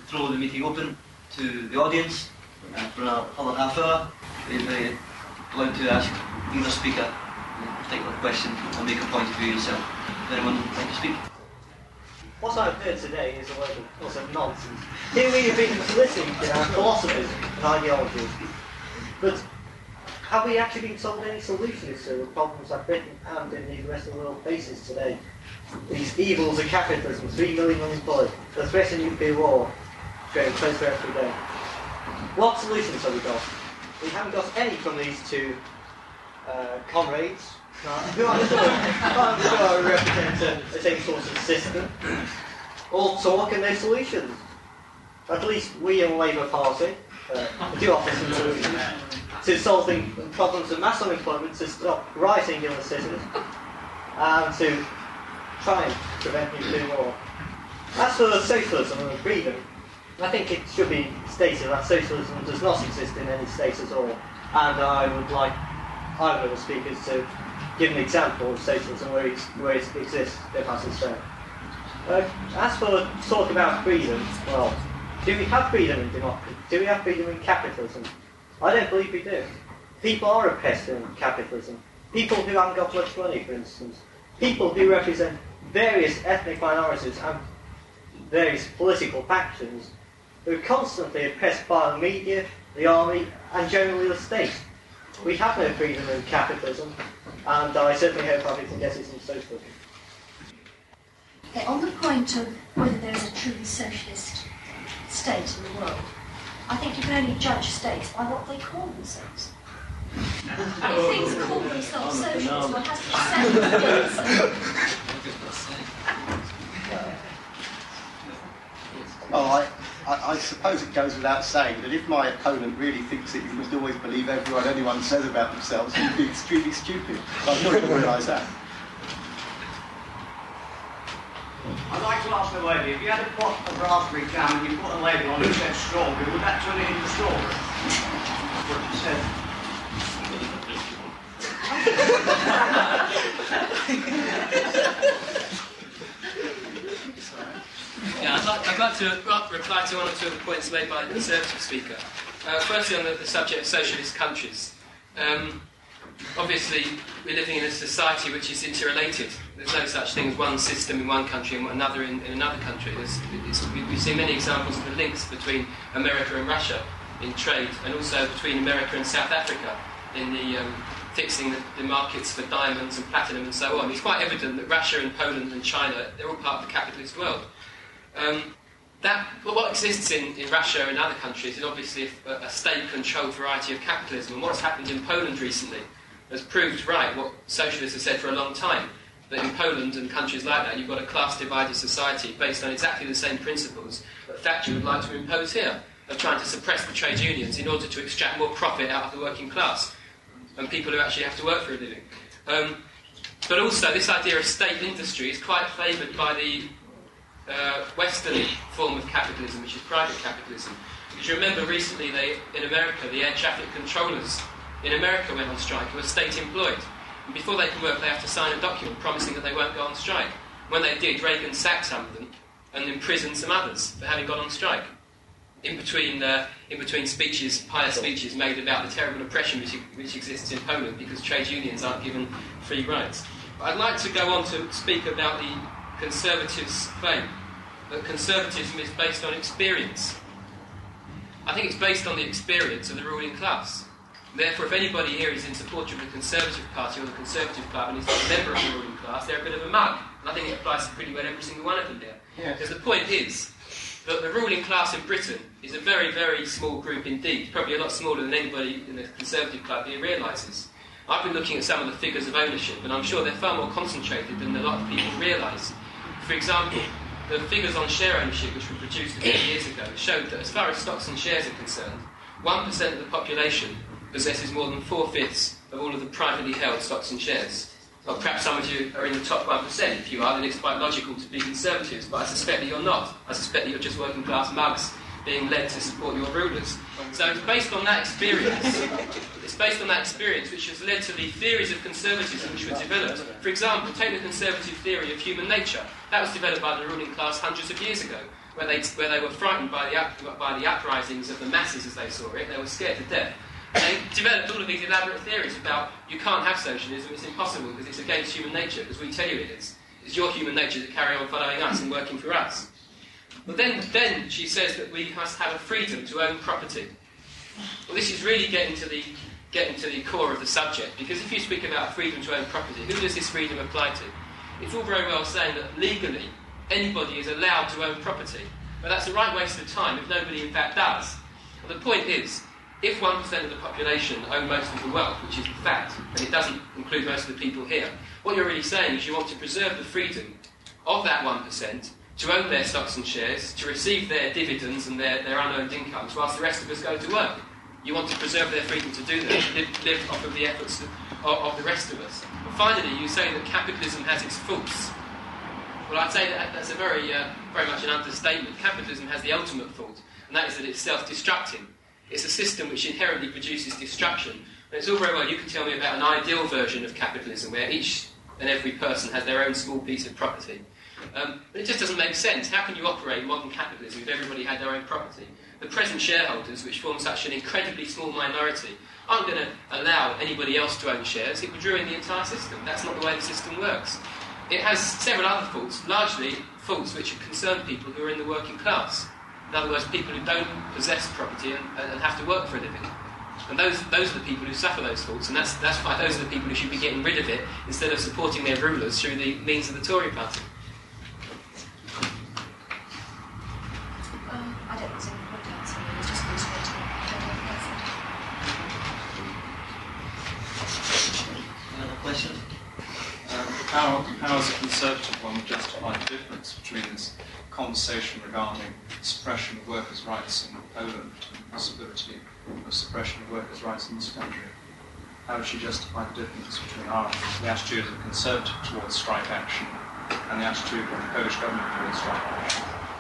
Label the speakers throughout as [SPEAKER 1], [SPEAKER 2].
[SPEAKER 1] throw the meeting open to the audience for another half hour. We're going to ask either speaker a particular question or make a point of view yourself. Does anyone like to speak?
[SPEAKER 2] What I've heard today is a load of nonsense. Here we have been listening to our philosophers and ideologies, but have we actually been told any solutions to the problems that Britain and indeed the rest of the world faces today? These evils of capitalism, 3 million unemployed, the threat of nuclear war, getting closer every day. What solutions have we got? We haven't got any from these two comrades who are represent the same sort of system. All talk and no solutions. At least we in the Labour Party do offer some solutions to solving problems of mass unemployment, to stop rioting in the cities, and to try and prevent nuclear war. As for socialism and freedom, I think it should be stated that socialism does not exist in any state at all, and I would like either of the speakers to give an example of socialism where it exists, if that's its fair. As for talk about freedom, well, do we have freedom in democracy? Do we have freedom in capitalism? I don't believe we do. People are oppressed in capitalism. People who haven't got much money, for instance. People who represent various ethnic minorities and various political factions who are constantly oppressed by the media, the army, and generally the state. We have no freedom in capitalism, and I certainly hope that we can get it in socialism.
[SPEAKER 3] Okay, on the point of whether there is a truly socialist state in the world, I think you can only judge states by what they call themselves. If things call themselves socialist, one has to say
[SPEAKER 4] Well, I suppose it goes without saying that if my opponent really thinks that you must always believe anyone says about themselves, you'd be extremely stupid. I'm sure you realise that.
[SPEAKER 5] I'd like to ask the lady, if you had a pot of raspberry jam and you put a label on it that said strawberry, would that turn it into strawberry? That's what you said.
[SPEAKER 6] Yeah, I'd like to reply to one or two of the points made by the Conservative speaker. Firstly, on the subject of socialist countries. Obviously, we're living in a society which is interrelated. There's no such thing as one system in one country and another in another country. We've seen many examples of the links between America and Russia in trade, and also between America and South Africa in the fixing the markets for diamonds and platinum and so on. It's quite evident that Russia and Poland and China, they're all part of the capitalist world. What exists in Russia and other countries is obviously a state-controlled variety of capitalism, and what's happened in Poland recently has proved right what socialists have said for a long time, that in Poland and countries like that you've got a class-divided society based on exactly the same principles that Thatcher would like to impose here, of trying to suppress the trade unions in order to extract more profit out of the working class and people who actually have to work for a living. But also this idea of state industry is quite favoured by the Western form of capitalism, which is private capitalism. Because you remember recently in America, the air traffic controllers in America went on strike, who were state employed. And before they can work, they have to sign a document promising that they won't go on strike. When they did, Reagan sacked some of them and imprisoned some others for having gone on strike. In between speeches, pious speeches made about the terrible oppression which exists in Poland because trade unions aren't given free rights. But I'd like to go on to speak about the Conservatives' claim that conservatism is based on experience. I think it's based on the experience of the ruling class. Therefore, if anybody here is in support of the Conservative Party or the Conservative Club and is not a member of the ruling class, they're a bit of a mug. And I think it applies to pretty well every single one of them here.
[SPEAKER 4] Yes.
[SPEAKER 6] Because the point is that the ruling class in Britain is a very, very small group indeed, probably a lot smaller than anybody in the Conservative Club here realises. I've been looking at some of the figures of ownership, and I'm sure they're far more concentrated than a lot of people realise. For example, the figures on share ownership which were produced a few years ago showed that as far as stocks and shares are concerned, 1% of the population possesses more than 4/5 of all of the privately held stocks and shares. Well, perhaps some of you are in the top 1%. If you are, then it's quite logical to be conservatives, but I suspect that you're not. I suspect that you're just working class mugs being led to support your rulers. So it's based on that experience. It's based on that experience which has led to the theories of conservatism which were developed. For example, take the conservative theory of human nature. That was developed by the ruling class hundreds of years ago. where they were frightened by the uprisings of the masses as they saw it. They were scared to death. And they developed all of these elaborate theories about you can't have socialism, it's impossible because it's against human nature, because we tell you it is. It's your human nature to carry on following us and working for us. But then she says that we must have a freedom to own property. Well, this is really getting to the core of the subject, because if you speak about freedom to own property, who does this freedom apply to? It's all very well saying that legally anybody is allowed to own property, but that's a right waste of time if nobody in fact does. Well, the point is, if 1% of the population own most of the wealth, which is the fact, and it doesn't include most of the people here, what you're really saying is you want to preserve the freedom of that 1% to own their stocks and shares, to receive their dividends and their unearned incomes, whilst the rest of us go to work. You want to preserve their freedom to do that, to live off of the efforts of the rest of us. And finally, you say that capitalism has its faults. Well, I'd say that's a very much an understatement. Capitalism has the ultimate fault, and that is that it's self-destructing. It's a system which inherently produces destruction. And it's all very well, you can tell me about an ideal version of capitalism where each and every person has their own small piece of property. But it just doesn't make sense. How can you operate modern capitalism if everybody had their own property? The present shareholders, which form such an incredibly small minority, aren't going to allow anybody else to own shares. It would ruin the entire system. That's not the way the system works. It has several other faults, largely faults which concern people who are in the working class. In other words, people who don't possess property and have to work for a living. And those are the people who suffer those faults, and that's why those are the people who should be getting rid of it instead of supporting their rulers through the means of the Tory party.
[SPEAKER 3] I don't think it's point out something, it's just been straight
[SPEAKER 1] Any other questions?
[SPEAKER 7] How as a Conservative one would justify the difference between this conversation regarding suppression of workers' rights in Poland and the possibility of suppression of workers' rights in this country? How does she justify the difference between the attitude of the Conservative towards strike action and the attitude of the Polish government towards strike action?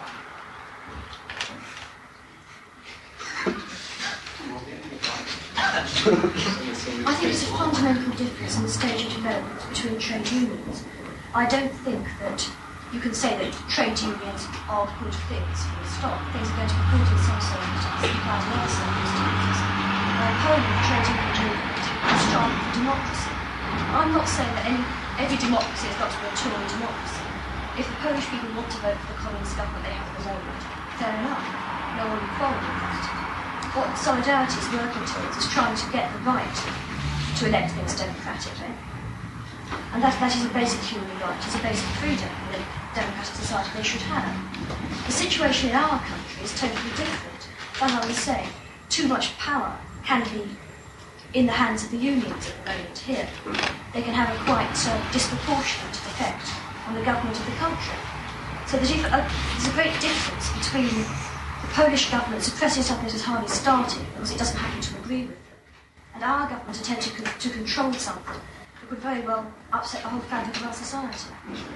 [SPEAKER 3] I think there's a fundamental difference in the stage of development between trade unions. I don't think that you can say that trade unions are good things for a start. Things are going to be good in some circumstances and bad in other circumstances. Poland, trade union movement is striving for democracy. I'm not saying that every democracy has got to be a Tory democracy. If the Polish people want to vote for the communist government they have at the moment, fair enough. No one will quarrel with that. What Solidarity is working towards is trying to get the right to elect things democratically. And that is a basic human right, it's a basic freedom that a democratic society they should have. The situation in our country is totally different. As I was saying, too much power can be in the hands of the unions at the moment here. They can have a quite disproportionate effect on the government of the country. So there's a great difference between the Polish government suppressing something that has hardly started because it doesn't happen to agree with them, and our government attempting to control something that could very well upset the whole fabric of our society.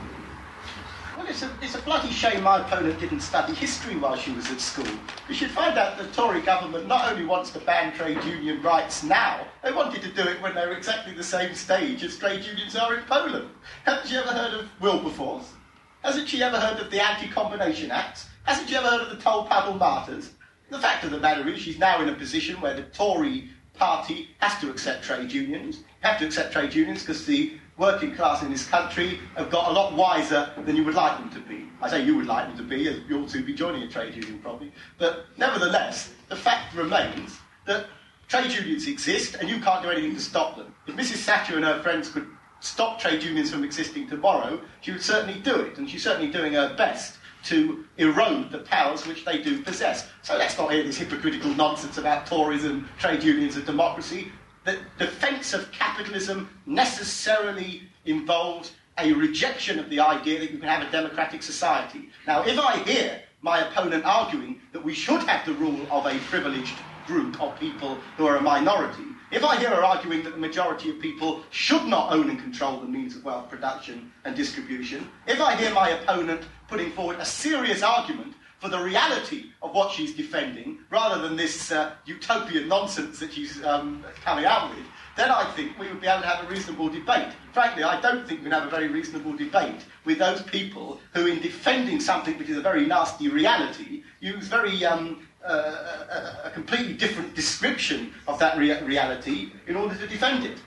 [SPEAKER 4] Well, it's a bloody shame my opponent didn't study history while she was at school. You should find out the Tory government not only wants to ban trade union rights now, they wanted to do it when they were exactly the same stage as trade unions are in Poland. Haven't you ever heard of Wilberforce? Hasn't she ever heard of the Anti-Combination Acts? Hasn't she ever heard of the Toll-Paddle Martyrs? The fact of the matter is she's now in a position where the Tory party has to accept trade unions. You have to accept trade unions because the working class in this country have got a lot wiser than you would like them to be. I say you would like them to be, as you ought to be joining a trade union probably. But nevertheless, the fact remains that trade unions exist and you can't do anything to stop them. If Mrs. Thatcher and her friends could stop trade unions from existing tomorrow, she would certainly do it, and she's certainly doing her best to erode the powers which they do possess. So let's not hear this hypocritical nonsense about Toryism, trade unions and democracy. The defence of capitalism necessarily involves a rejection of the idea that you can have a democratic society. Now, if I hear my opponent arguing that we should have the rule of a privileged group of people who are a minority, if I hear her arguing that the majority of people should not own and control the means of wealth production and distribution, if I hear my opponent putting forward a serious argument for the reality of what she's defending, rather than this utopian nonsense that she's coming out with, then I think we would be able to have a reasonable debate. Frankly, I don't think we can have a very reasonable debate with those people who, in defending something which is a very nasty reality, use very a completely different description of that reality in order to defend it.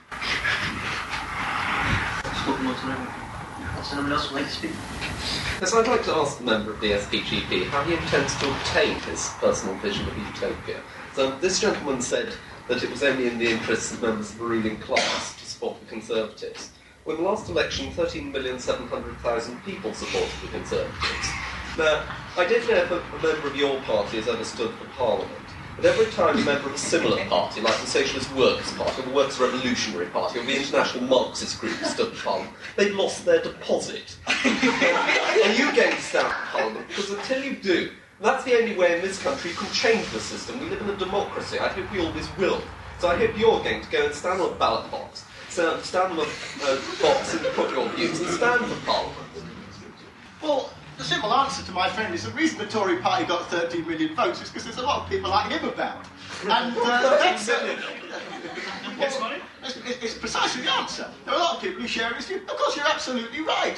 [SPEAKER 1] Does anyone else like to speak?
[SPEAKER 8] Yes, I'd like to ask the member of the SPGP how he intends to obtain his personal vision of utopia. So this gentleman said that it was only in the interests of members of the ruling class to support the Conservatives. Well, in the last election, 13,700,000 people supported the Conservatives. Now, I don't know if a member of your party has ever stood for Parliament, but every time a member of a similar party, like the Socialist Workers' Party, or the Workers' Revolutionary Party, or the International Marxist Group stood for Parliament, they've lost their deposit. Are you going to stand for Parliament? Because until you do, that's the only way in this country you can change the system. We live in a democracy. I hope we always will. So I hope you're going to go and stand on a ballot box, stand on a box and put your views and stand for Parliament.
[SPEAKER 4] Well, the simple answer to my friend is the reason the Tory party got 13 million votes is because there's a lot of people like him about. And that's it's precisely the answer. There are a lot of people who share his view. Of course, you're absolutely right.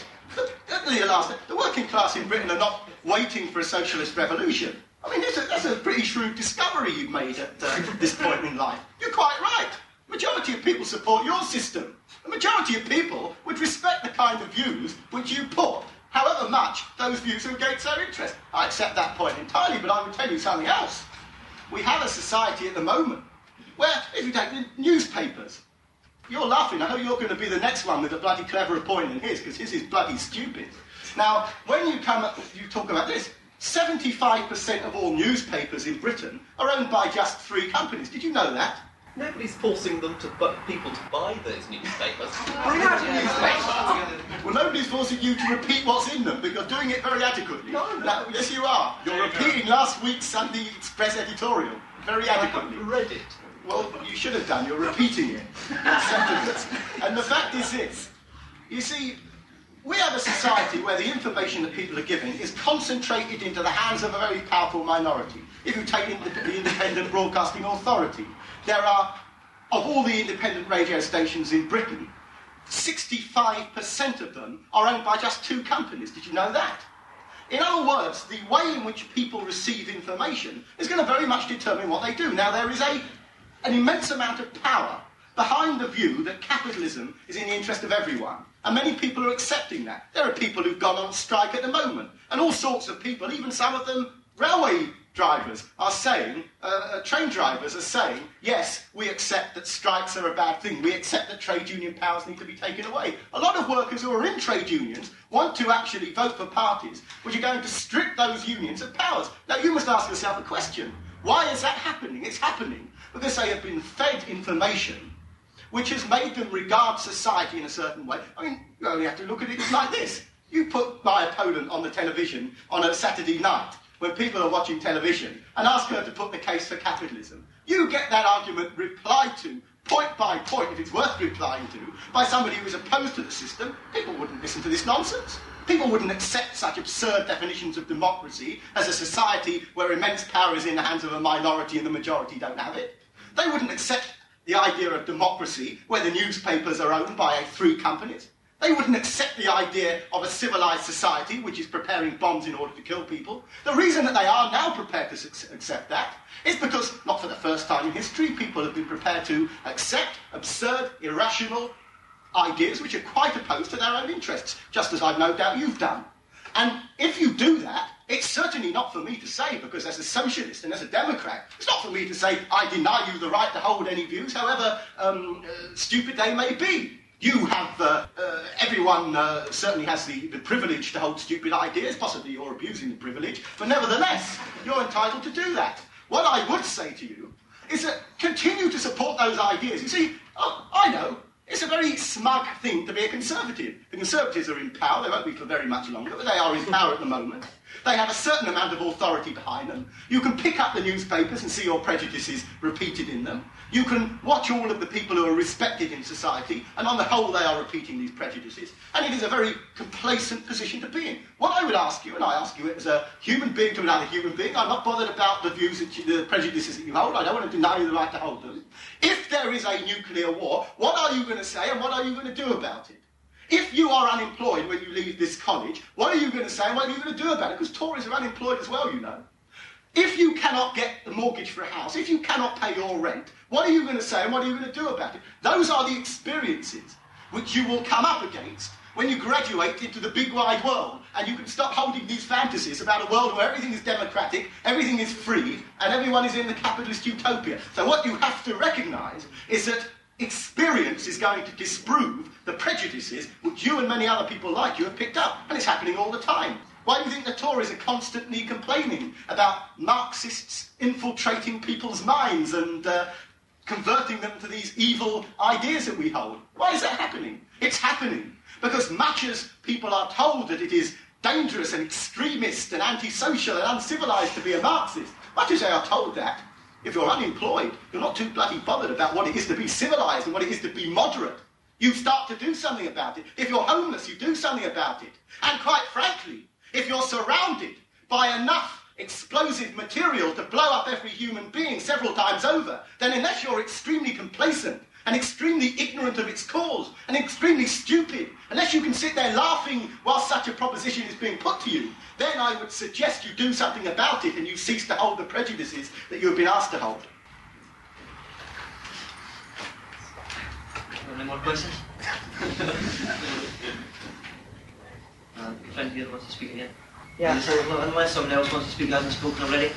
[SPEAKER 4] The working class in Britain are not waiting for a socialist revolution. I mean, that's a pretty shrewd discovery you've made at this point in life. You're quite right. The majority of people support your system. The majority of people would respect the kind of views which you put, however much those views are against their interest. I accept that point entirely, but I would tell you something else. We have a society at the moment where, if you take the newspapers, you're laughing. I know you're going to be the next one with a bloody cleverer point than his, because his is bloody stupid. Now, when you talk about this, 75% of all newspapers in Britain are owned by just 3 companies. Did you know that?
[SPEAKER 8] Nobody's forcing them people to buy those newspapers. Bring out a newspaper!
[SPEAKER 4] Well, nobody's forcing you to repeat what's in them, but you're doing it very adequately. No. Yes, you are. You're repeating last week's Sunday Express editorial very adequately.
[SPEAKER 8] I haven't read it.
[SPEAKER 4] Well, you should have done. You're repeating it. And the fact is this. You see, we have a society where the information that people are giving is concentrated into the hands of a very powerful minority. If you take the Independent Broadcasting Authority, there are, of all the independent radio stations in Britain, 65% of them are owned by just 2 companies. Did you know that? In other words, the way in which people receive information is going to very much determine what they do. Now, there is an immense amount of power behind the view that capitalism is in the interest of everyone. And many people are accepting that. There are people who've gone on strike at the moment. And all sorts of people, even some of them railway drivers, are saying, train drivers are saying, yes, we accept that strikes are a bad thing. We accept that trade union powers need to be taken away. A lot of workers who are in trade unions want to actually vote for parties which are going to strip those unions of powers. Now, you must ask yourself a question. Why is that happening? It's happening because they have been fed information which has made them regard society in a certain way. I mean, you only have to look at it like this. You put my opponent on the television on a Saturday night when people are watching television and ask her to put the case for capitalism. You get that argument replied to, point by point, if it's worth replying to, by somebody who is opposed to the system. People wouldn't listen to this nonsense. People wouldn't accept such absurd definitions of democracy as a society where immense power is in the hands of a minority and the majority don't have it. They wouldn't accept the idea of democracy where the newspapers are owned by 3 companies. They wouldn't accept the idea of a civilised society which is preparing bombs in order to kill people. The reason that they are now prepared to accept that is because, not for the first time in history, people have been prepared to accept absurd, irrational ideas which are quite opposed to their own interests, just as I've no doubt you've done. And if you do that, it's certainly not for me to say, because as a socialist and as a democrat, it's not for me to say, I deny you the right to hold any views, however stupid they may be. You have, everyone certainly has the privilege to hold stupid ideas, possibly you're abusing the privilege, but nevertheless, you're entitled to do that. What I would say to you is that continue to support those ideas. You see, I know, it's a very smug thing to be a Conservative. The Conservatives are in power, they won't be for very much longer, but they are in power at the moment. They have a certain amount of authority behind them. You can pick up the newspapers and see your prejudices repeated in them. You can watch all of the people who are respected in society, and on the whole they are repeating these prejudices. And it is a very complacent position to be in. What I would ask you, and I ask you it as a human being to another human being, I'm not bothered about the views, the prejudices that you hold. I don't want to deny you the right to hold them. If there is a nuclear war, what are you going to say and what are you going to do about it? If you are unemployed when you leave this college, what are you going to say and what are you going to do about it? Because Tories are unemployed as well, you know. If you cannot get the mortgage for a house, if you cannot pay your rent, what are you going to say and what are you going to do about it? Those are the experiences which you will come up against when you graduate into the big wide world, and you can stop holding these fantasies about a world where everything is democratic, everything is free, and everyone is in the capitalist utopia. So what you have to recognise is that experience is going to disprove the prejudices which you and many other people like you have picked up, and it's happening all the time. Why do you think the Tories are constantly complaining about Marxists infiltrating people's minds and converting them to these evil ideas that we hold? Why is that happening? It's happening because much as people are told that it is dangerous and extremist and antisocial and uncivilised to be a Marxist, much as they are told that, if you're unemployed, you're not too bloody bothered about what it is to be civilised and what it is to be moderate. You start to do something about it. If you're homeless, you do something about it. And quite frankly, if you're surrounded by enough explosive material to blow up every human being several times over, then unless you're extremely complacent and extremely ignorant of its cause and extremely stupid, unless you can sit there laughing while such a proposition is being put to you, then I would suggest you do something about it and you cease to hold the prejudices that you have been asked to hold.
[SPEAKER 1] Any more questions? Friend here wants to speak again.
[SPEAKER 2] Yeah.
[SPEAKER 1] So, unless someone else wants to speak, hasn't spoken already.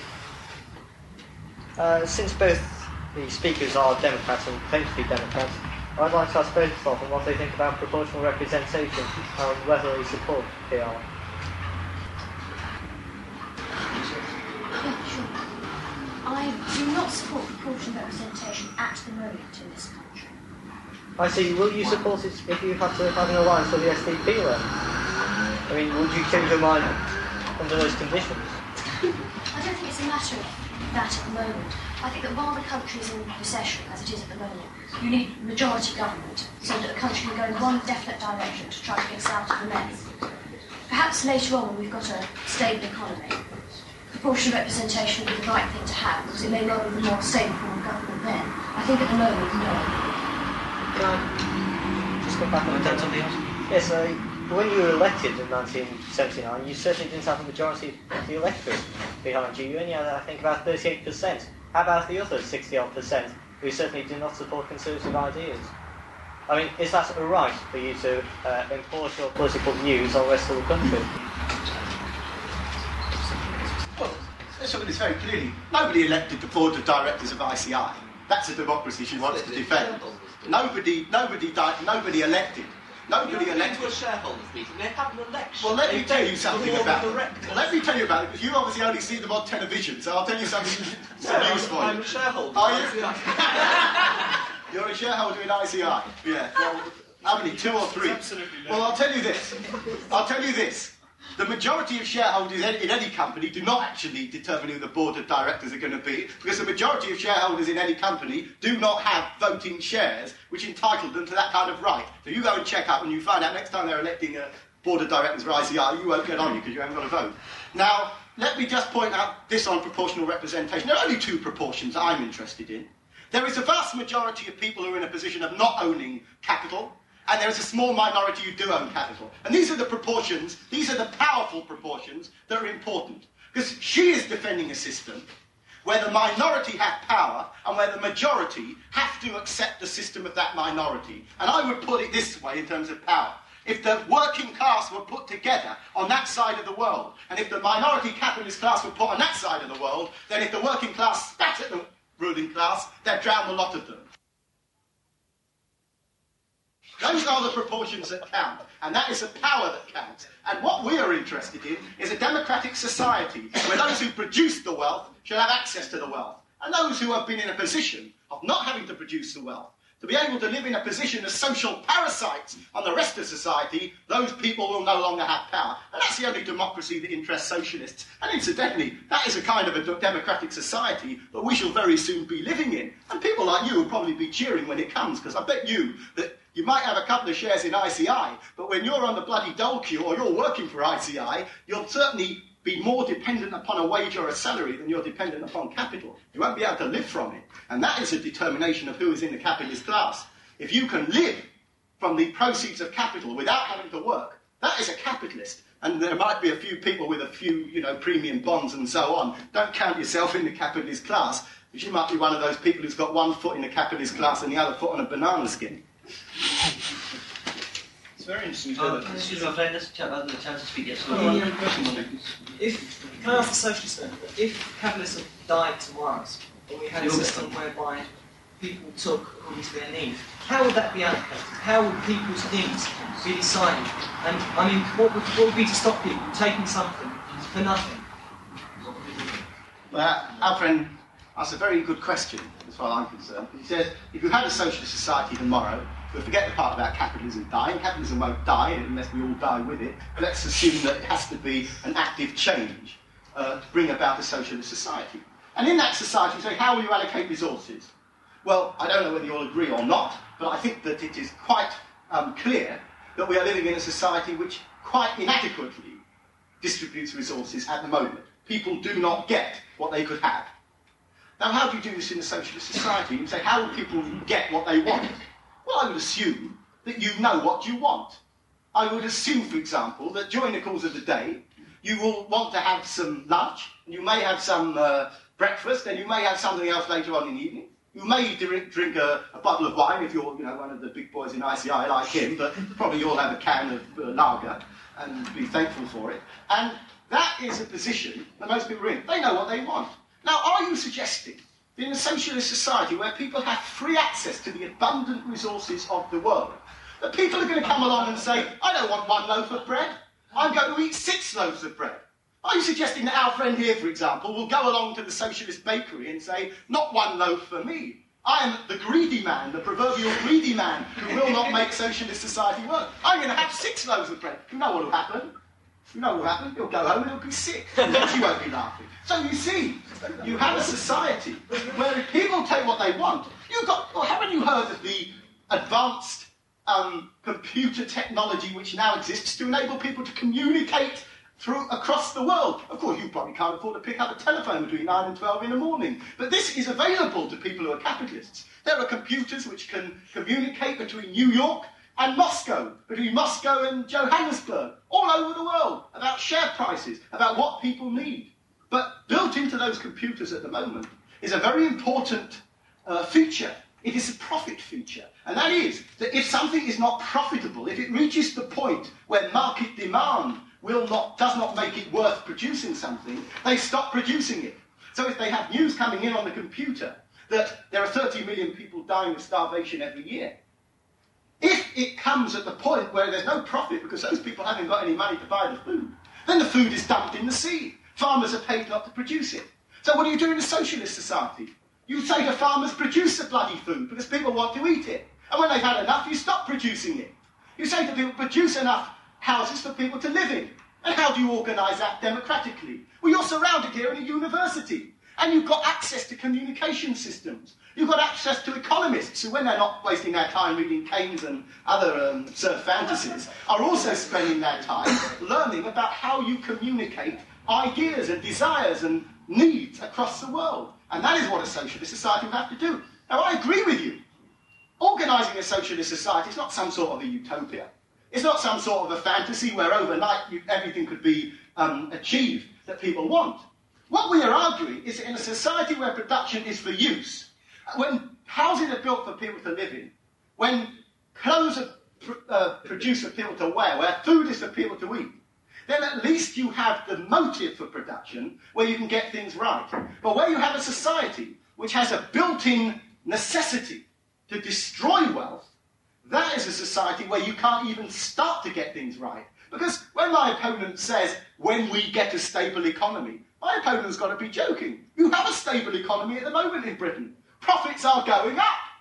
[SPEAKER 2] Since both the speakers are Democrats and claim to be Democrats, I'd like to ask both of them what they think about proportional representation and whether they support PR.
[SPEAKER 3] Yeah, sure. I do not support proportional representation at the moment in this country.
[SPEAKER 2] I see. Will you support it if you had to have an alliance with the SDP then? I mean, would you change your mind under those conditions?
[SPEAKER 3] I don't think it's a matter of that at the moment. I think that while the country is in recession, as it is at the moment, you need majority government so that the country can go in one definite direction to try to get us out of the mess. Perhaps later on, when we've got a stable economy, proportional representation would be the right thing to have because it may well be the more stable form of government then. I think at the moment, no.
[SPEAKER 2] Can I just go back on
[SPEAKER 1] Want to add something else?
[SPEAKER 2] Yes, when you were elected in 1979, you certainly didn't have a majority of the electorate behind you. You only had, I think, about 38%. How about the other 60-odd% who certainly do not support conservative ideas? I mean, is that a right for you to enforce your political views on the rest of the country?
[SPEAKER 4] Well, let's look at this very clearly. Nobody elected the board of directors of ICI. That's a democracy she wants to defend. Nobody elected. Nobody elected.
[SPEAKER 8] To a shareholders meeting, they have an election.
[SPEAKER 4] Well, let me tell you something about it. Let me tell you about it, because you obviously only see them on television, so I'll tell you something news for you.
[SPEAKER 8] I'm a shareholder.
[SPEAKER 4] Are you? You're a shareholder in ICI? Yeah. Well, how many? 2 or 3?
[SPEAKER 7] Absolutely no.
[SPEAKER 4] Well, I'll tell you this. The majority of shareholders in any company do not actually determine who the board of directors are going to be, because the majority of shareholders in any company do not have voting shares which entitle them to that kind of right. So you go and check up and you find out next time they're electing a board of directors for ICI, you won't get on because you haven't got a vote. Now, let me just point out this on proportional representation. There are only 2 proportions I'm interested in. There is a vast majority of people who are in a position of not owning capital, and there is a small minority who do own capital. And these are the proportions, these are the powerful proportions that are important. Because she is defending a system where the minority have power and where the majority have to accept the system of that minority. And I would put it this way in terms of power. If the working class were put together on that side of the world, and if the minority capitalist class were put on that side of the world, then if the working class spat at the ruling class, they'd drown the lot of them. Those are the proportions that count, and that is the power that counts. And what we are interested in is a democratic society where those who produce the wealth shall have access to the wealth, and those who have been in a position of not having to produce the wealth to be able to live in a position as social parasites on the rest of society, those people will no longer have power. And that's the only democracy that interests socialists. And incidentally, that is a kind of a democratic society that we shall very soon be living in. And people like you will probably be cheering when it comes, because I bet you that you might have a couple of shares in ICI, but when you're on the bloody dole queue or you're working for ICI, you'll certainly be more dependent upon a wage or a salary than you're dependent upon capital. You won't be able to live from it. And that is a determination of who is in the capitalist class. If you can live from the proceeds of capital without having to work, that is a capitalist. And there might be a few people with a few, premium bonds and so on. Don't count yourself in the capitalist class, because you might be one of those people who's got one foot in the capitalist class and the other foot on a banana skin.
[SPEAKER 7] It's very interesting.
[SPEAKER 1] Excuse me, my friend, let's have the chance to speak. Yes.
[SPEAKER 9] Can I ask the socialist then, if capitalism died tomorrow, or we had a system whereby people took according to their needs, how would that be allocated? How would people's needs be decided? And I mean, what would be to stop people taking something for nothing?
[SPEAKER 4] Well, our friend asks a very good question, as far as I'm concerned. He says, if you had a socialist society tomorrow, we'll forget the part about capitalism dying. Capitalism won't die unless we all die with it. But let's assume that it has to be an active change to bring about a socialist society. And in that society, you say, how will you allocate resources? Well, I don't know whether you'll agree or not, but I think that it is quite clear that we are living in a society which quite inadequately distributes resources at the moment. People do not get what they could have. Now, how do you do this in a socialist society? You say, how will people get what they want? Well, I would assume that you know what you want. I would assume, for example, that during the course of the day, you will want to have some lunch, and you may have some breakfast, and you may have something else later on in the evening. You may drink a bottle of wine if you're, one of the big boys in ICI like him, but probably you'll have a can of lager and be thankful for it. And that is a position that most people are in. They know what they want. Now, are you suggesting that in a socialist society where people have free access to the abundant resources of the world, that people are going to come along and say, I don't want one loaf of bread, I'm going to eat 6 loaves of bread? Are you suggesting that our friend here, for example, will go along to the socialist bakery and say, not one loaf for me, I am the greedy man, the proverbial greedy man, who will not make socialist society work. I'm going to have 6 loaves of bread. You know what will happen? You know what will happen? He'll go home and he'll be sick. And then she won't be laughing. So you see, you have a society where if people take what they want, haven't you heard of the advanced computer technology which now exists to enable people to communicate across the world? Of course, you probably can't afford to pick up a telephone between 9 and 12 in the morning. But this is available to people who are capitalists. There are computers which can communicate between New York and Moscow, between Moscow and Johannesburg, all over the world, about share prices, about what people need. But built into those computers at the moment is a very important feature. It is a profit feature. And that is that if something is not profitable, if it reaches the point where market demand does not make it worth producing something, they stop producing it. So if they have news coming in on the computer that there are 30 million people dying of starvation every year, if it comes at the point where there's no profit because those people haven't got any money to buy the food, then the food is dumped in the sea. Farmers are paid not to produce it. So what do you do in a socialist society? You say to farmers, produce the bloody food because people want to eat it. And when they've had enough, you stop producing it. You say to people, produce enough houses for people to live in. And how do you organise that democratically? Well, you're surrounded here in a university. And you've got access to communication systems. You've got access to economists who, when they're not wasting their time reading Keynes and other absurd fantasies, are also spending their time learning about how you communicate ideas and desires and needs across the world. And that is what a socialist society would have to do. Now, I agree with you. Organising a socialist society is not some sort of a utopia. It's not some sort of a fantasy where overnight everything could be achieved that people want. What we are arguing is that in a society where production is for use, when houses are built for people to live in, when clothes are produced for people to wear, where food is for people to eat, then at least you have the motive for production where you can get things right. But where you have a society which has a built-in necessity to destroy wealth, that is a society where you can't even start to get things right. Because when my opponent says, when we get a stable economy, my opponent's got to be joking. You have a stable economy at the moment in Britain. Profits are going up.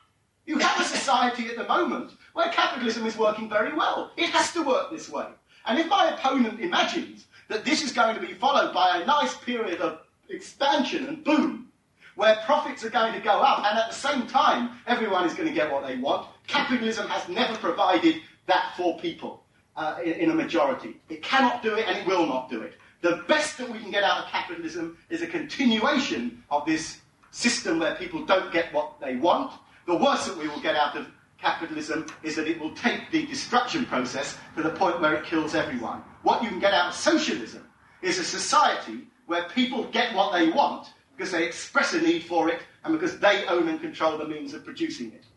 [SPEAKER 4] You have a society at the moment where capitalism is working very well. It has to work this way. And if my opponent imagines that this is going to be followed by a nice period of expansion and boom, where profits are going to go up and at the same time everyone is going to get what they want, capitalism has never provided that for people in a majority. It cannot do it and it will not do it. The best that we can get out of capitalism is a continuation of this system where people don't get what they want. The worst that we will get out of capitalism is that it will take the destruction process to the point where it kills everyone. What you can get out of socialism is a society where people get what they want because they express a need for it and because they own and control the means of producing it.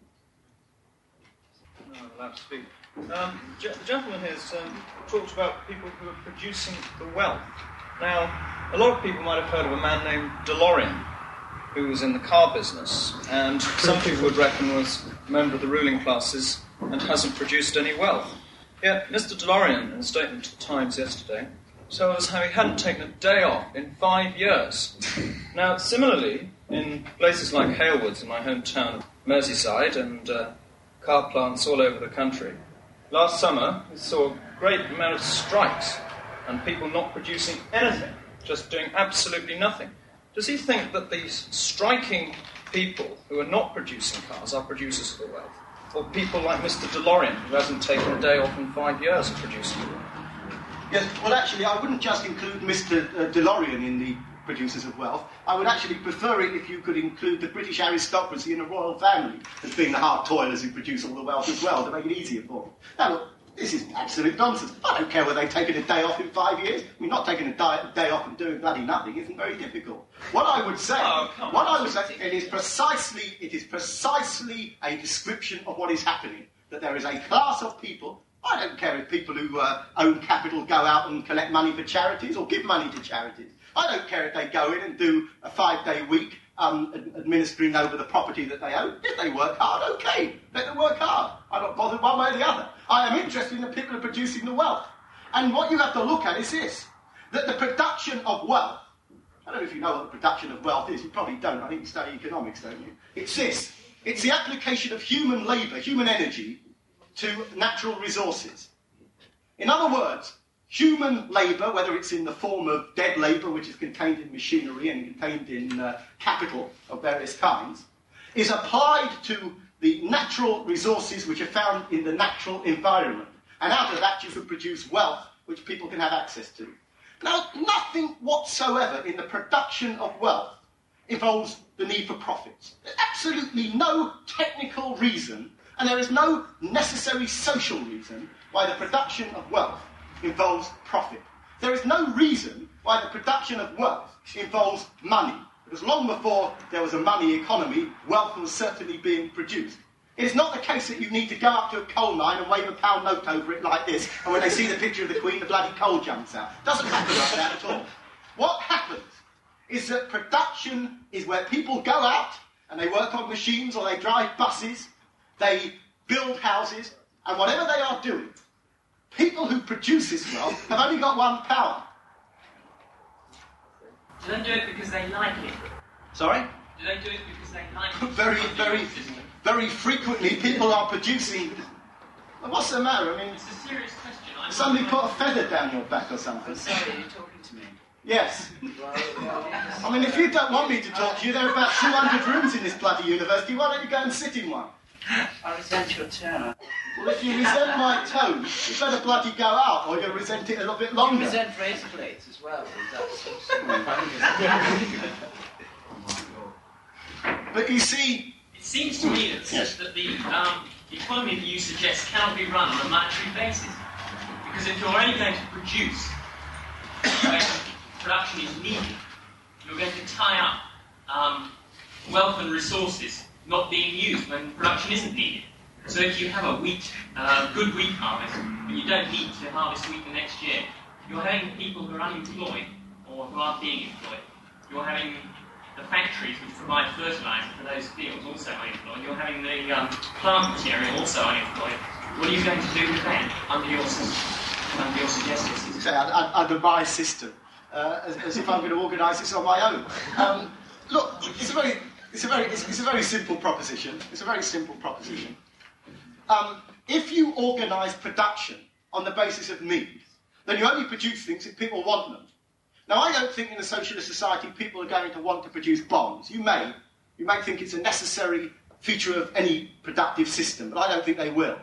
[SPEAKER 7] No, I'm allowed to speak. The gentleman has talked about people who are producing the wealth. Now, a lot of people might have heard of a man named DeLorean, who was in the car business, and some people would reckon was a member of the ruling classes and hasn't produced any wealth. Yet, Mr. DeLorean, in a statement to the Times yesterday, told us how he hadn't taken a day off in 5 years. Now, similarly, in places like Halewoods, in my hometown of Merseyside, and car plants all over the country, last summer we saw a great amount of strikes and people not producing anything, just doing absolutely nothing. Does he think that these striking people who are not producing cars are producers of the wealth? Or people like Mr. DeLorean, who hasn't taken a day off in 5 years of producing the wealth?
[SPEAKER 4] Yes, well, actually, I wouldn't just include Mr. DeLorean in the producers of wealth. I would actually prefer it if you could include the British aristocracy and the royal family as being the hard toilers who produce all the wealth as well, to make it easier for them. Now, look, this is absolute nonsense. I don't care whether they've taken a day off in 5 years. I mean, not taking a day off and doing bloody nothing isn't very difficult. What I would say, it is precisely a description of what is happening. That there is a class of people. I don't care if people who own capital go out and collect money for charities or give money to charities. I don't care if they go in and do a 5-day week administering over the property that they own. If they work hard, okay, let them work hard. I'm not bothered one way or the other. I am interested in the people who are producing the wealth. And what you have to look at is this, that the production of wealth, I don't know if you know what the production of wealth is, you probably don't, I think you study economics, don't you? It's this, it's the application of human labour, human energy, to natural resources. In other words, human labour, whether it's in the form of dead labour, which is contained in machinery and contained in capital of various kinds, is applied to the natural resources which are found in the natural environment. And out of that you can produce wealth which people can have access to. Now, nothing whatsoever in the production of wealth involves the need for profits. There's absolutely no technical reason, and there is no necessary social reason why the production of wealth involves profit. There is no reason why the production of wealth involves money, because long before there was a money economy, wealth was certainly being produced. It is not the case that you need to go up to a coal mine and wave a pound note over it like this, and when they see the picture of the Queen, the bloody coal jumps out. It doesn't happen like that at all. What happens is that production is where people go out and they work on machines or they drive buses, they build houses, and whatever they are doing, people who produce this wealth have only got one power.
[SPEAKER 6] Do they do it because they like it?
[SPEAKER 4] Sorry?
[SPEAKER 6] Do they do it because they like it?
[SPEAKER 4] Very frequently people are producing... Well, what's the matter? I mean,
[SPEAKER 6] it's a serious question.
[SPEAKER 4] Somebody put a feather down your back or something.
[SPEAKER 5] I'm sorry, you're talking to me.
[SPEAKER 4] Yes. I mean, if you don't want me to talk to you, there are about 200 rooms in this bloody university. Why don't you go and sit in one?
[SPEAKER 5] I resent your tone.
[SPEAKER 4] Well, if you resent my tone, you better bloody go out, or you'll resent it a little bit longer.
[SPEAKER 5] You resent razor blades as well.
[SPEAKER 4] But you see...
[SPEAKER 6] It seems to me that the economy that you suggest cannot be run on a monetary basis. Because if you're only going to produce when production is needed, you're going to tie up wealth and resources not being used when production isn't needed. So if you have a good wheat harvest, and you don't need to harvest wheat the next year, you're having people who are unemployed or who aren't being employed. You're having the factories which provide fertiliser for those fields also unemployed. You're having the plant material also unemployed. What are you going to do with that under your suggested system?
[SPEAKER 4] Under my system, as if I'm going to organise this on my own. Look, it's a very It's a very simple proposition. It's a very simple proposition. If you organise production on the basis of needs, then you only produce things if people want them. Now, I don't think in a socialist society people are going to want to produce bombs. You may think it's a necessary feature of any productive system, but I don't think they will.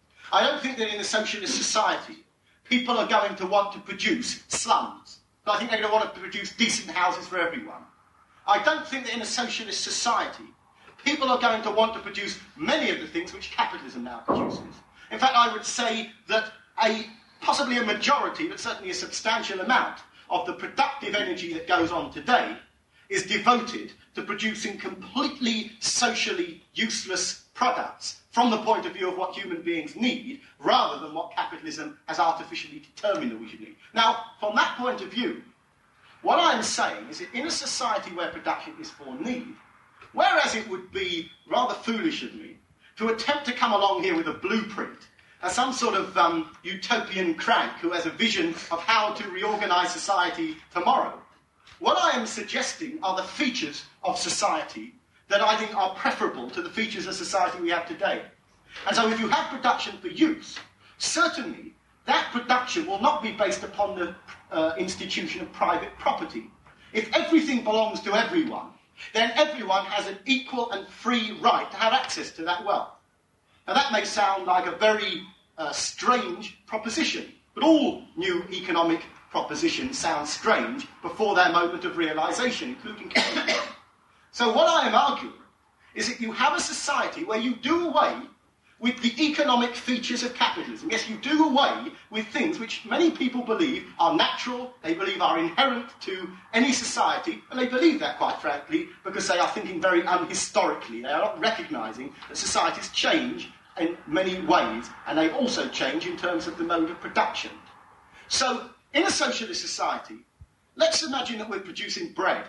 [SPEAKER 4] I don't think that in a socialist society people are going to want to produce slums. But I think they're going to want to produce decent houses for everyone. I don't think that in a socialist society people are going to want to produce many of the things which capitalism now produces. In fact, I would say that possibly a majority, but certainly a substantial amount of the productive energy that goes on today is devoted to producing completely socially useless products from the point of view of what human beings need, rather than what capitalism has artificially determined that we should need. Now, from that point of view, what I'm saying is that in a society where production is for need, whereas it would be rather foolish of me to attempt to come along here with a blueprint as some sort of utopian crank who has a vision of how to reorganise society tomorrow, what I am suggesting are the features of society that I think are preferable to the features of society we have today. And so if you have production for use, certainly that production will not be based upon the institution of private property. If everything belongs to everyone, then everyone has an equal and free right to have access to that wealth. Now that may sound like a very strange proposition, but all new economic propositions sound strange before their moment of realisation, including capitalism. So what I am arguing is that you have a society where you do away with the economic features of capitalism. Yes, you do away with things which many people believe are natural, they believe are inherent to any society, and they believe that, quite frankly, because they are thinking very unhistorically. They are not recognising that societies change in many ways, and they also change in terms of the mode of production. So, in a socialist society, let's imagine that we're producing bread.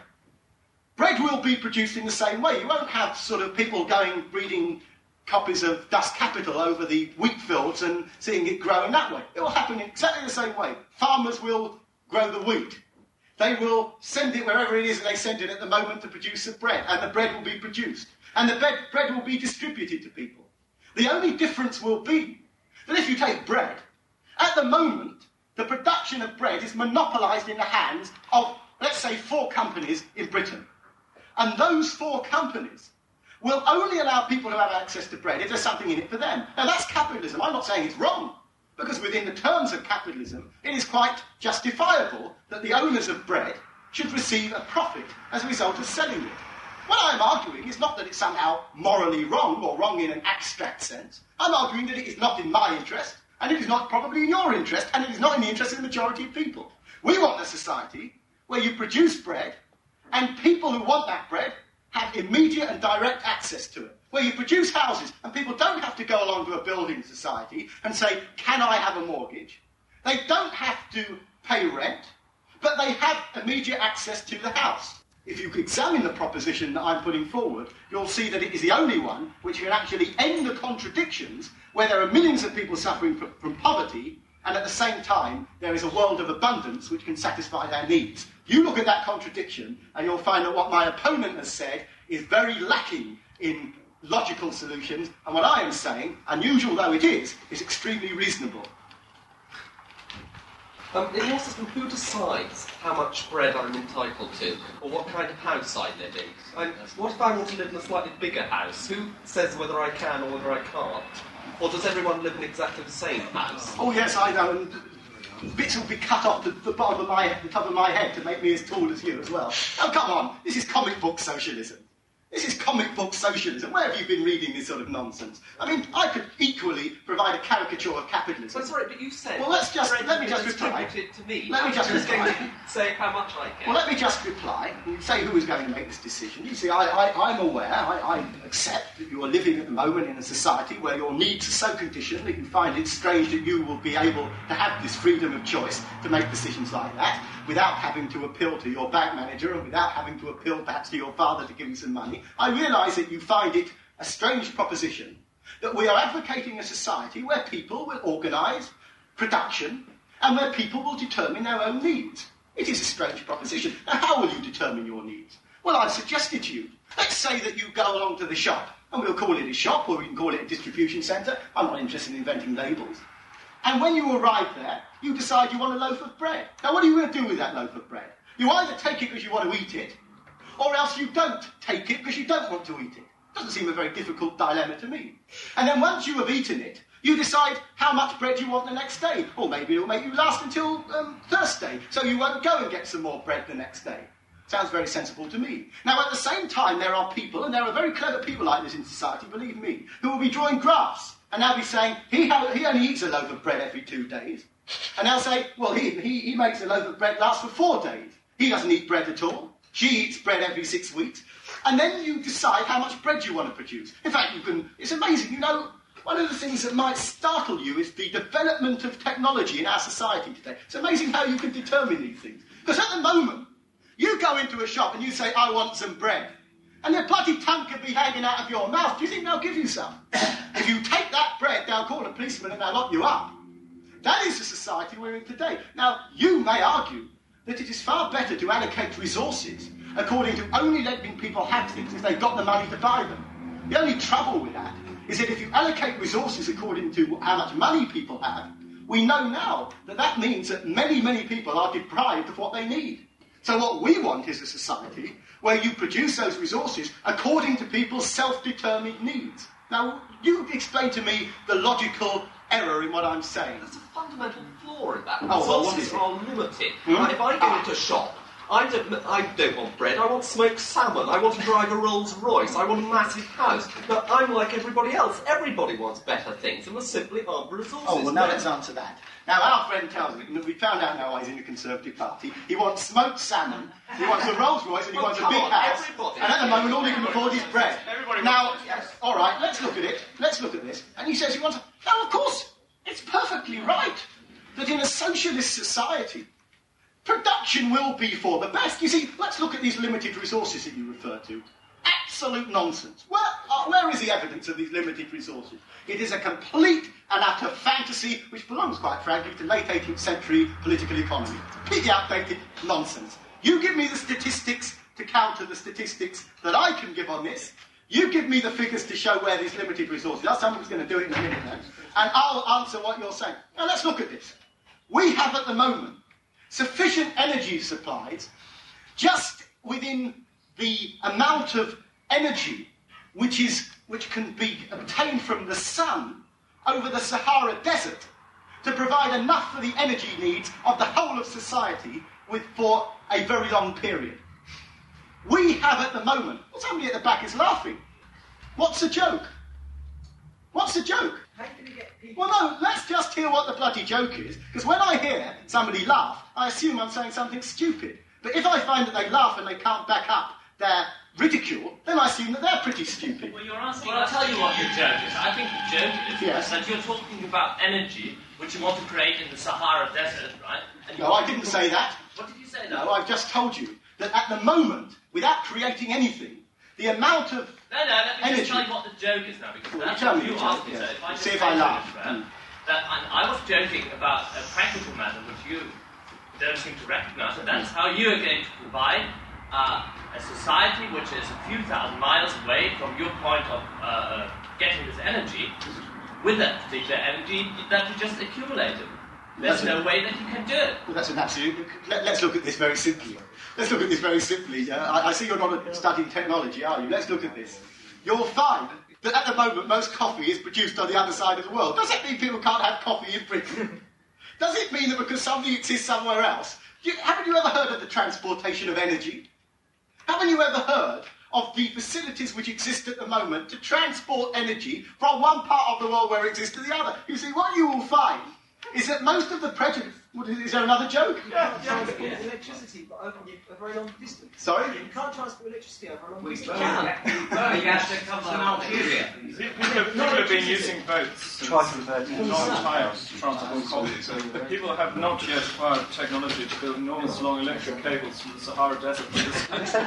[SPEAKER 4] Bread will be produced in the same way. You won't have sort of people reading copies of Das Kapital over the wheat fields and seeing it grow in that way. It will happen in exactly the same way. Farmers will grow the wheat. They will send it wherever it is, and they send it at the moment to produce the bread, and the bread will be produced. And the bread will be distributed to people. The only difference will be that if you take bread, at the moment, the production of bread is monopolised in the hands of, let's say, 4 companies in Britain. And those 4 companies will only allow people to have access to bread if there's something in it for them. Now, that's capitalism. I'm not saying it's wrong, because within the terms of capitalism, it is quite justifiable that the owners of bread should receive a profit as a result of selling it. What I'm arguing is not that it's somehow morally wrong, or wrong in an abstract sense. I'm arguing that it is not in my interest, and it is not probably in your interest, and it is not in the interest of the majority of people. We want a society where you produce bread, and people who want that bread have immediate and direct access to it. Where you produce houses, and people don't have to go along to a building society and say, can I have a mortgage? They don't have to pay rent, but they have immediate access to the house. If you examine the proposition that I'm putting forward, you'll see that it is the only one which can actually end the contradictions where there are millions of people suffering from poverty, and at the same time there is a world of abundance which can satisfy their needs. You look at that contradiction and you'll find that what my opponent has said is very lacking in logical solutions, and what I am saying, unusual though it is extremely reasonable.
[SPEAKER 8] In your system, who decides how much bread I'm entitled to, or what kind of house I live in? What if I want to live in a slightly bigger house? Who says whether I can or whether I can't? Or does everyone live in exactly the same house?
[SPEAKER 4] Oh yes, I know, and bits will be cut off the bottom of the top of my head to make me as tall as you as well. Oh, come on, this is comic book socialism. This is comic book socialism. Where have you been reading this sort of nonsense? I mean, I could equally provide a caricature of capitalism.
[SPEAKER 8] But sorry, but you said...
[SPEAKER 4] Well, let me just reply.
[SPEAKER 8] To me.
[SPEAKER 4] Let me just reply.
[SPEAKER 8] Going to say how much I get.
[SPEAKER 4] Well, let me just reply and say who is going to make this decision. You see, I'm aware, I accept that you are living at the moment in a society where your needs are so conditioned that you find it strange that you will be able to have this freedom of choice to make decisions like that without having to appeal to your bank manager and without having to appeal perhaps to your father to give you some money. I realise that you find it a strange proposition that we are advocating a society where people will organise production and where people will determine their own needs. It is a strange proposition. Now, how will you determine your needs? Well, Well, I've suggested to you, let's say that you go along to the shop, and we'll call it a shop, or we can call it a distribution centre. I'm not interested in inventing labels. And when you arrive there, you decide you want a loaf of bread. Now, what are you going to do with that loaf of bread? You either take it because you want to eat it, or else you don't take it because you don't want to eat it. Doesn't seem a very difficult dilemma to me. And then once you have eaten it, you decide how much bread you want the next day. Or maybe it'll make you last until Thursday, so you won't go and get some more bread the next day. Sounds very sensible to me. Now, at the same time, there are people, and there are very clever people like this in society, believe me, who will be drawing graphs, and they'll be saying, he only eats a loaf of bread every 2 days. And they'll say, well, he makes a loaf of bread last for 4 days. He doesn't eat bread at all. She eats bread every 6 weeks. And then you decide how much bread you want to produce. In fact, it's amazing, you know, one of the things that might startle you is the development of technology in our society today. It's amazing how you can determine these things. Because at the moment, you go into a shop and you say, I want some bread. And the bloody tongue could be hanging out of your mouth. Do you think they'll give you some? If you take that bread, they'll call a policeman and they'll lock you up. That is the society we're in today. Now, you may argue that it is far better to allocate resources according to only letting people have things if they've got the money to buy them. The only trouble with that is that if you allocate resources according to how much money people have, we know now that that means that many, many people are deprived of what they need. So what we want is a society where you produce those resources according to people's self-determined needs. Now, you explain to me the logical error in what I'm saying.
[SPEAKER 8] There's a fundamental flaw in that.
[SPEAKER 4] Oh, well, what is
[SPEAKER 8] Resources
[SPEAKER 4] it?
[SPEAKER 8] are limited. Right, if I go into a shop, I don't want bread, I want smoked salmon, I want to drive a Rolls Royce, I want a massive house. Now, I'm like everybody else. Everybody wants better things, and there simply aren't resources.
[SPEAKER 4] Oh, well, now let's answer that. Now, our friend tells me, we found out now why he's in the Conservative Party, he wants smoked salmon, he wants a Rolls Royce, and he wants a big house.
[SPEAKER 8] Everybody.
[SPEAKER 4] And at the moment, all he can afford is bread.
[SPEAKER 5] Everybody
[SPEAKER 4] Now,
[SPEAKER 5] wants, yes.
[SPEAKER 4] all right, let's look at it. Let's look at this. And he says he wants... Now, of course, it's perfectly right that in a socialist society, production will be for the best. You see, let's look at these limited resources that you refer to. Absolute nonsense. Where is the evidence of these limited resources? It is a complete and utter fantasy which belongs, quite frankly, to late 18th century political economy. Completely outdated nonsense. You give me the statistics to counter the statistics that I can give on this. You give me the figures to show where these limited resources are. Someone's going to do it in a minute now. And I'll answer what you're saying. Now, let's look at this. We have at the moment sufficient energy supplies just within the amount of energy which can be obtained from the sun over the Sahara Desert to provide enough for the energy needs of the whole of society for a very long period. We have at the moment... Well, somebody at the back is laughing. What's the joke? What's the joke?
[SPEAKER 9] How can you get people...
[SPEAKER 4] Well, no, let's just hear what the bloody joke is, because when I hear somebody laugh, I assume I'm saying something stupid. But if I find that they laugh and they can't back up their ridicule, then I assume that they're pretty stupid.
[SPEAKER 10] Well, you're asking. Well, I'll tell you what your joke is. I think the joke is
[SPEAKER 4] Yes.
[SPEAKER 10] that you're talking about energy which you want to create in the Sahara Desert, right? And
[SPEAKER 4] No, I didn't say that.
[SPEAKER 10] What did you say?
[SPEAKER 4] No, I've just told you that at the moment, without creating anything, the amount of
[SPEAKER 10] No, let me
[SPEAKER 4] energy...
[SPEAKER 10] just tell you what the joke is now, because
[SPEAKER 4] Well,
[SPEAKER 10] that's
[SPEAKER 4] tell
[SPEAKER 10] what
[SPEAKER 4] me
[SPEAKER 10] you
[SPEAKER 4] the
[SPEAKER 10] asked
[SPEAKER 4] joke,
[SPEAKER 10] me.
[SPEAKER 4] yeah.
[SPEAKER 10] So if I just
[SPEAKER 4] See if
[SPEAKER 10] say
[SPEAKER 4] I
[SPEAKER 10] to
[SPEAKER 4] laugh.
[SPEAKER 10] this man that I was joking about a practical matter which you don't seem to recognise, and that's how you are going to provide a society which is a few thousand miles away from your point of getting this energy, with that particular energy that you just accumulated. There's no way that you can do it.
[SPEAKER 4] Well, that's an absolute... Let's look at this very simply. Let's look at this very simply. I see you're not studying technology, are you? Let's look at this. You'll find that at the moment most coffee is produced on the other side of the world. Does it mean people can't have coffee in Britain? Does it mean that because something exists somewhere else? Haven't you ever heard of the transportation of energy? Haven't you ever heard of the facilities which exist at the moment to transport energy from one part of the world where it exists to the other? You see, what you will find is that most of the prejudice... Is there another joke?
[SPEAKER 9] You can't transport electricity over a very long distance.
[SPEAKER 4] Sorry?
[SPEAKER 9] You can't transport electricity over a long distance.
[SPEAKER 5] Gas that comes from Algeria.
[SPEAKER 7] People have been using boats a long time to transport coffee. So people have not yet acquired technology to build enormous long electric cables from the Sahara Desert to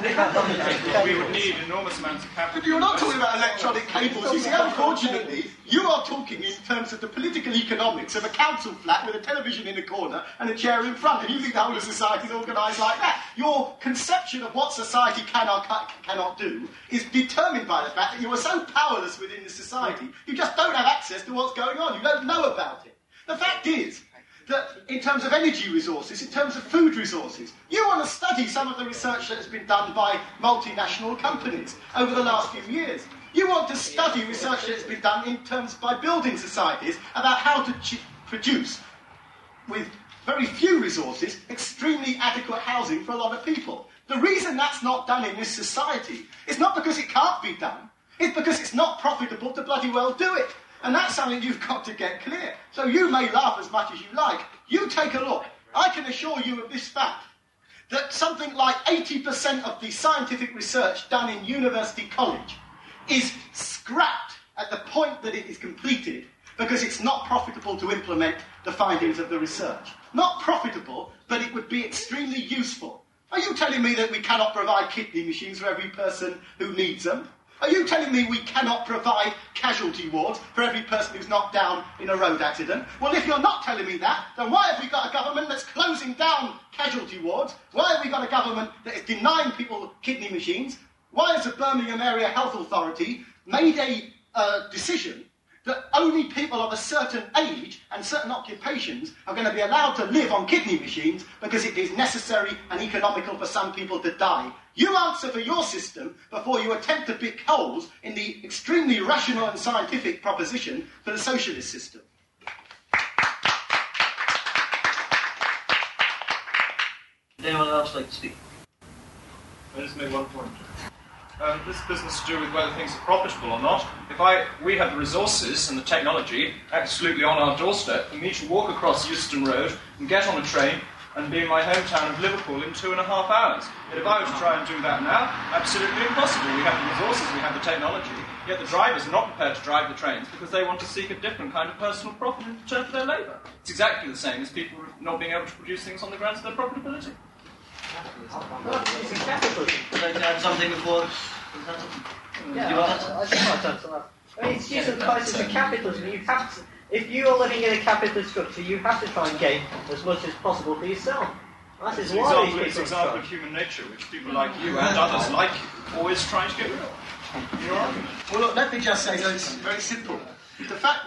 [SPEAKER 7] this. We would need enormous amounts of capital.
[SPEAKER 4] But you're not talking about electronic cables. You see, unfortunately, You are talking in terms of the political economics of a council flat with a television in the corner and a chair in front, and you think the whole of society is organised like that. Your conception of what society cannot do is determined by the fact that you are so powerless within the society, you just don't have access to what's going on. You don't know about it. The fact is that in terms of energy resources, in terms of food resources, you want to study some of the research that has been done by multinational companies over the last few years. You want to study research that has been done in terms by building societies about how to produce, with very few resources, extremely adequate housing for a lot of people. The reason that's not done in this society is not because it can't be done, it's because it's not profitable to bloody well do it. And that's something you've got to get clear. So you may laugh as much as you like. You take a look. I can assure you of this fact, that something like 80% of the scientific research done in university college is scrapped at the point that it is completed because it's not profitable to implement the findings of the research. Not profitable, but it would be extremely useful. Are you telling me that we cannot provide kidney machines for every person who needs them? Are you telling me we cannot provide casualty wards for every person who's knocked down in a road accident? Well, if you're not telling me that, then why have we got a government that's closing down casualty wards? Why have we got a government that is denying people kidney machines? Why has the Birmingham Area Health Authority made a decision that only people of a certain age and certain occupations are going to be allowed to live on kidney machines because it is necessary and economical for some people to die? You answer for your system before you attempt to pick holes in the extremely rational and scientific proposition for the socialist system.
[SPEAKER 1] Anyone else like to speak?
[SPEAKER 7] I just made one point. This business to do with whether things are profitable or not. If we had the resources and the technology absolutely on our doorstep for me to walk across Euston Road and get on a train and be in my hometown of Liverpool in 2.5 hours. Yet if I were to try and do that now, absolutely impossible. We have the resources, we have the technology, yet the drivers are not prepared to drive the trains because they want to seek a different kind of personal profit in return for their labour. It's exactly the same as people not being able to produce things on the grounds of their profitability.
[SPEAKER 2] It's capitalism.
[SPEAKER 1] Would you like to add something before?
[SPEAKER 2] Yeah, I just want to answer that. I mean, it's just the crisis of capitalism. You have to, if you are living in a capitalist structure, you have to try and gain as much as possible for yourself. That is why
[SPEAKER 7] it's an example of human nature, which people like you and others like you always trying to get rid of. Your argument.
[SPEAKER 4] Well, look, let me just say that it's very simple. The fact,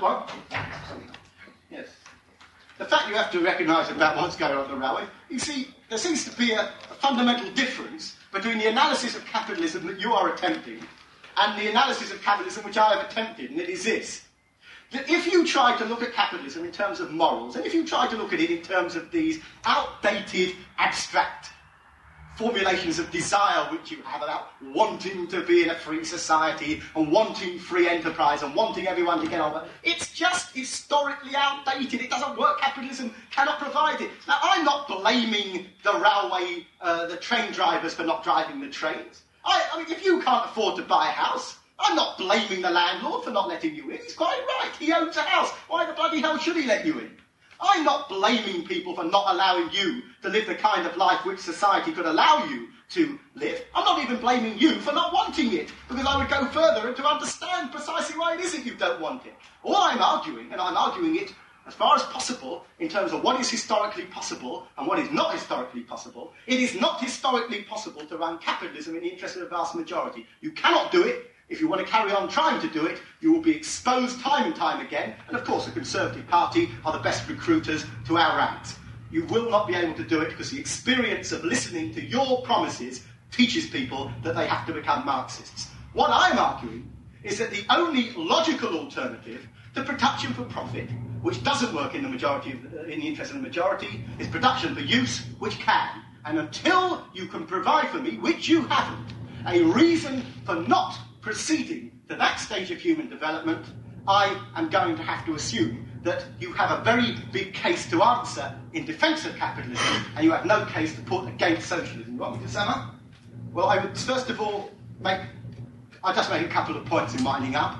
[SPEAKER 4] yes. The fact you have to recognise about what's going on the railway, you see, there seems to be a fundamental difference between the analysis of capitalism that you are attempting and the analysis of capitalism which I have attempted, and it is this. That if you try to look at capitalism in terms of morals, and if you try to look at it in terms of these outdated, abstract formulations of desire which you have about wanting to be in a free society and wanting free enterprise and wanting everyone to get on, it's just historically outdated. It doesn't work. Capitalism cannot provide it. Now, I'm not blaming the railway, the train drivers for not driving the trains. I mean, if you can't afford to buy a house, I'm not blaming the landlord for not letting you in. He's quite right. He owns a house. Why the bloody hell should he let you in? I'm not blaming people for not allowing you to live the kind of life which society could allow you to live. I'm not even blaming you for not wanting it, because I would go further and to understand precisely why it is that you don't want it. All I'm arguing, and I'm arguing it as far as possible in terms of what is historically possible and what is not historically possible, it is not historically possible to run capitalism in the interest of the vast majority. You cannot do it. If you want to carry on trying to do it, you will be exposed time and time again, and of course the Conservative Party are the best recruiters to our ranks. You will not be able to do it because the experience of listening to your promises teaches people that they have to become Marxists. What I'm arguing is that the only logical alternative to production for profit, which doesn't work in the interest of the majority, is production for use, which can. And until you can provide for me, which you haven't, a reason for not proceeding to that stage of human development, I am going to have to assume that you have a very big case to answer in defence of capitalism, and you have no case to put against socialism. You want me to sum up? Well, I would first of all I'll just make a couple of points in winding up.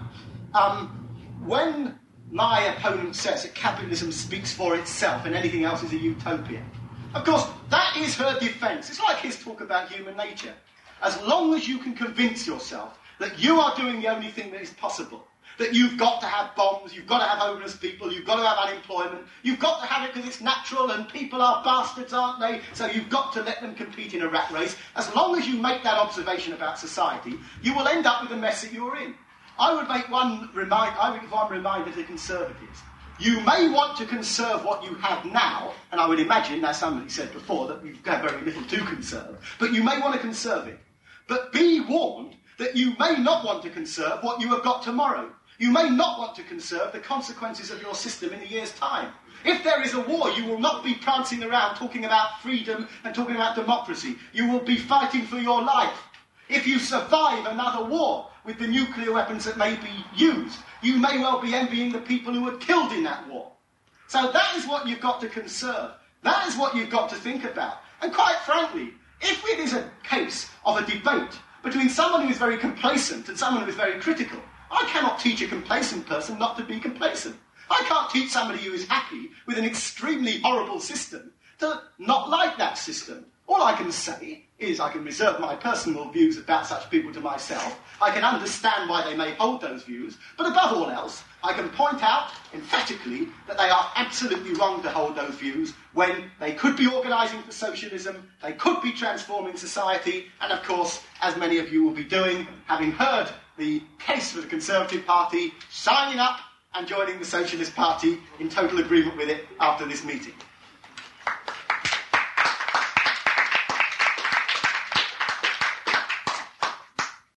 [SPEAKER 4] When my opponent says that capitalism speaks for itself and anything else is a utopia, of course, that is her defence. It's like his talk about human nature. As long as you can convince yourself that you are doing the only thing that is possible, that you've got to have bombs, you've got to have homeless people, you've got to have unemployment, you've got to have it because it's natural and people are bastards, aren't they? So you've got to let them compete in a rat race. As long as you make that observation about society, you will end up with the mess that you're in. I would make one reminder to Conservatives. You may want to conserve what you have now, and I would imagine, as somebody said before, that you've got very little to conserve, but you may want to conserve it. But be warned that you may not want to conserve what you have got tomorrow. You may not want to conserve the consequences of your system in a year's time. If there is a war, you will not be prancing around talking about freedom and talking about democracy. You will be fighting for your life. If you survive another war with the nuclear weapons that may be used, you may well be envying the people who were killed in that war. So that is what you've got to conserve. That is what you've got to think about. And quite frankly, if it is a case of a debate between someone who is very complacent and someone who is very critical, I cannot teach a complacent person not to be complacent. I can't teach somebody who is happy with an extremely horrible system to not like that system. All I can say is I can reserve my personal views about such people to myself. I can understand why they may hold those views. But above all else, I can point out emphatically that they are absolutely wrong to hold those views when they could be organising for socialism, they could be transforming society, and of course, as many of you will be doing, having heard the case for the Conservative Party, signing up and joining the Socialist Party in total agreement with it after this meeting.